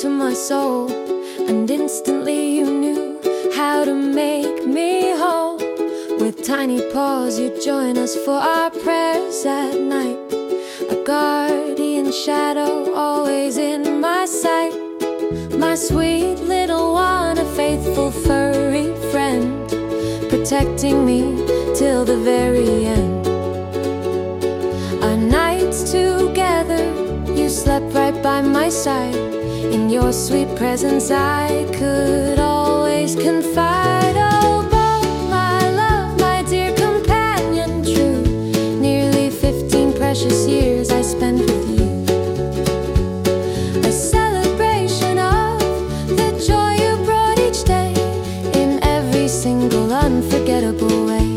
to my soul, and instantly you knew how to make me whole. With tiny paws you'd join us for our prayers at night, a guardian shadow always in my sight. My sweet little one, a faithful furry friend, protecting me till the very end. Our nights together, you slept right by my side. In your sweet presence I could always confide. Oh, Bo, my love, my dear companion true, nearly 15 precious years I spent with you. A celebration of the joy you brought each day, in every single unforgettable way.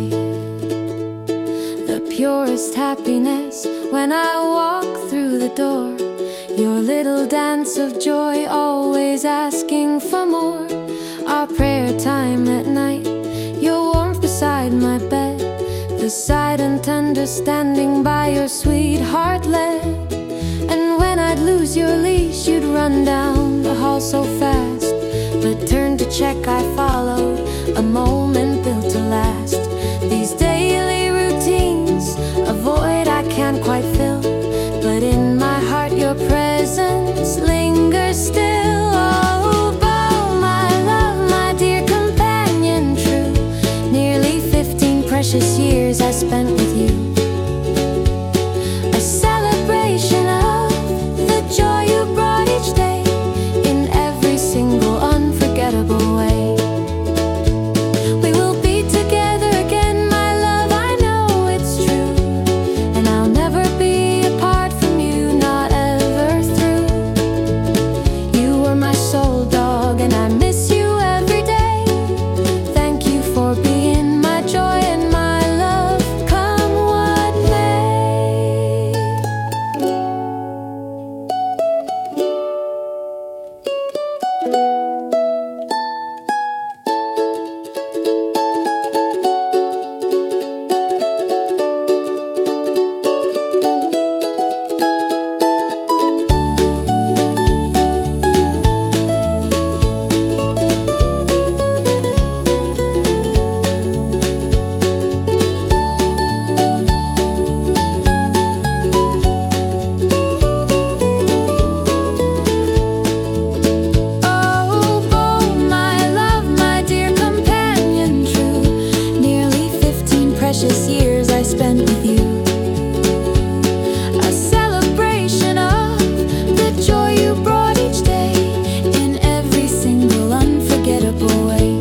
The purest happiness when I walk through the door, your little dance of joy always asking for more. Our prayer time at night, your warmth beside my bed, the silent understanding by your sweetheart led. And when I'd lose your leash, you'd run down the hall so fast, but turn to check I followed, a moment built to last. These daily routines, a void I can't quite fill, but in my heart your presence lingers still. Oh, Bo, my love, my dear companion true, nearly 15 precious years I spent with you. A celebration of the joy you brought each day, in every single unforgettable way. We will be together again, my love, I know it's true, and I'll never be apart from you, not ever through. You were my soul dog, and I miss you every day. Thank you for being my joy and my love, come what may. Oh, Bo, my love, my dear companion true, nearly 15 precious years I spent with you. A celebration of the joy you brought each day, in every single unforgettable way.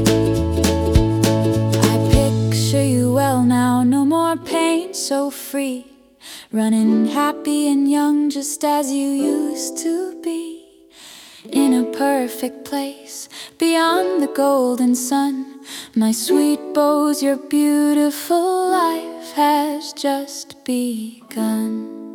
I picture you well now, no more pain, so free, running happy and young just as you used to be. In a perfect place beyond the golden sun, my sweet Bose, your beautiful life has just begun.